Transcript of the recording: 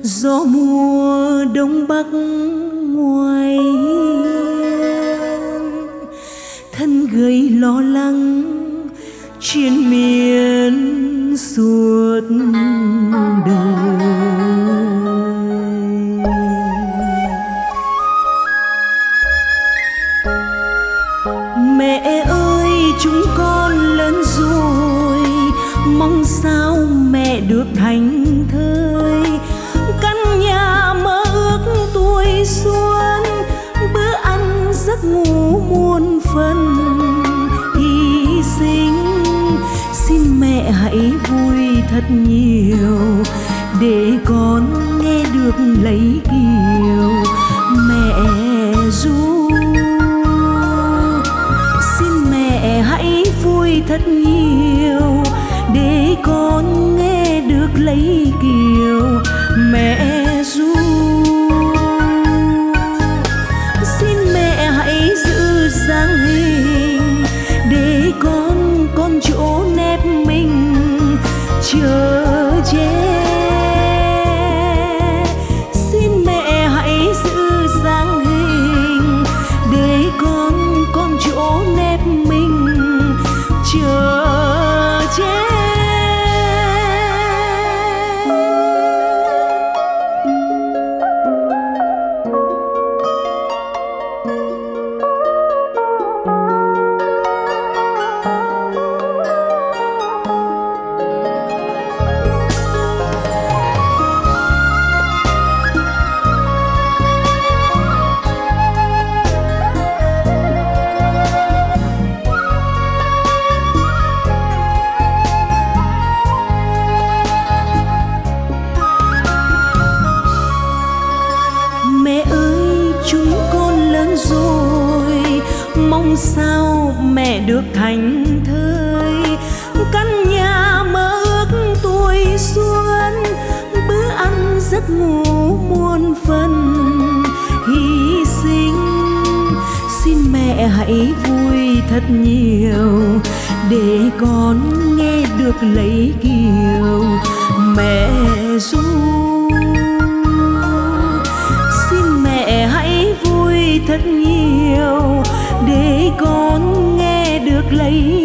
gió mùa đông bắc ngoài hiên, thân gầy lo lắng triền miên suốt đời. Mẹ ơi, chúng con lớn rồi, mong sao mẹ được thành thơi. Căn nhà mơ ước tuổi xuân, bữa ăn giấc ngủ muôn phần hy sinh. Xin mẹ hãy vui thật nhiều, để con nghe được lấy kiều mẹ ru. Xin mẹ hãy vui thật nhiều, để con nghe được lấy kiều mẹ ru. Xin mẹ hãy giữ dáng hình, để con chỗ nép mình chờ che. Xin mẹ hãy giữ dáng hình, để con chỗ nép mình chờ che. Mong sao mẹ được thành thơi. Căn nhà mơ ước tuổi xuân, bữa ăn giấc ngủ muôn phần hy sinh. Xin mẹ hãy vui thật nhiều, để con nghe được lấy kiều mẹ ru. Xin mẹ hãy vui thật nhiều, để con nghe được lấy